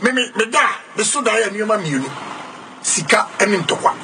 Me da, the so die and you mammy. Sika and Intokwa.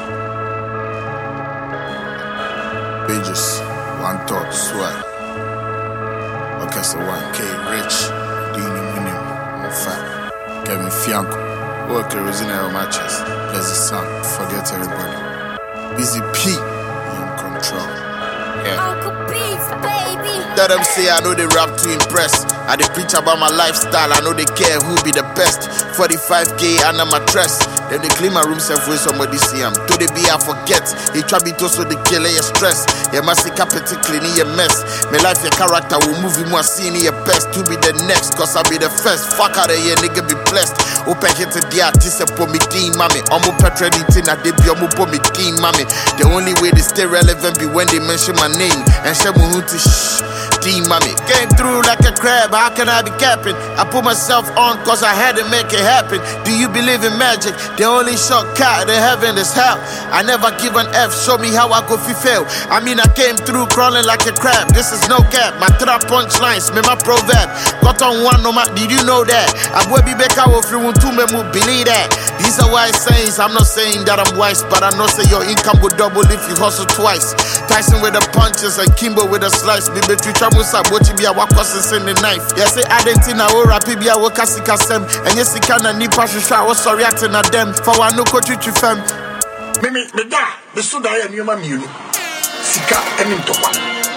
Pages, one thought, swear. Orchestra 1K, Rich, Dini Minim, Mofat, Kevin Fianco, Walker Rosinero Matches, Blessed Sun, Forget Everybody. Busy P, in control. Yeah. Uncle Beats, baby. Let them say I know they rap to impress. I they preach about my lifestyle, I know they care who be the best. 45K under my dress. Then they clean my room self when somebody see him. To the be I forget. He try be to so they kill your stress. You must see capital clean your mess. My life your character will move you more seeing your best. To be the next, cause I be the first. Fuck out of here, nigga be blessed. Open hit to the artist and put me team mommy. Omo petrolity na they be omo put me team mommy. The only way they stay relevant be when they mention my name. And shemu to shh. Team mommy came through like a crab. How can I be capping? I put myself on cause I had to make it happen. Do you believe in magic? The only shortcut to heaven is hell. I never give an F. Show me how I go fail. I mean I came through crawling like a crab. This is no cap. My trap punchlines, me my proverb. Got on one no matter. Did you know that? I will be back out if you want to believe that. These are wise sayings. I'm not saying that I'm wise, but I know say your income will double if you hustle twice. Tyson with the punches and Kimbo with a slice. Baby, you trouble sab what you be a wakos in the knife. Yes, say Adentina or Rapibia or Casicasem. And yes, you can and Nipa Shusha was sorry at them. For one no coach you fam. Me da, the so die and you mammy. Sika and Intokwa.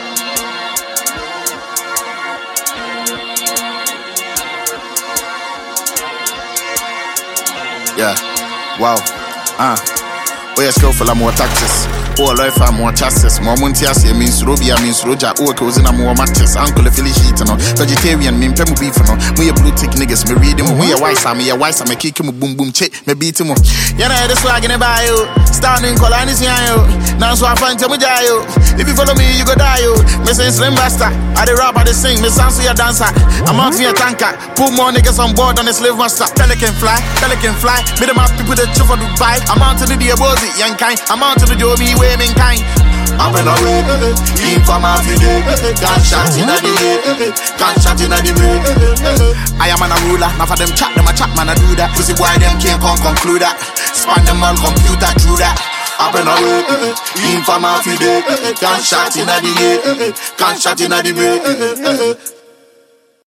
Yeah, wow, oh yeah, skillful and more taxes. Oh, life and more chances. More Montias, means Robia, means Roja, oh, cousin, and more matches. Uncle, a Philly sheet, no. Vegetarian, mean Pemu beef, no. We a blue tick niggas, me read him. We a wise, I'm a wise, I'm a kick him, boom, boom, chick, me beat him. Yana, the swag in the bio. Standing Colanis, now so I find Tamujayo. If you follow me, you go die, yo. Me say Slim Basta, I the rap, I the sing, me sound so your dancer. I'm out for your tanker. Put more niggas on board than the slave master. Pelican fly. Me the map people that chill for Dubai. I'm out to the Diabozi, young kind. I'm out to the Joby, women kind. I'm in a way, in for my video. Gunshot in the way, gunshot in the way. I am an a ruler, now for them chat, them a chat man, I do that. Pussy boy, them can't conclude that. Span them on computer, true that. I'm in a way, in for my video. Gunshot in the way, gunshot in the way.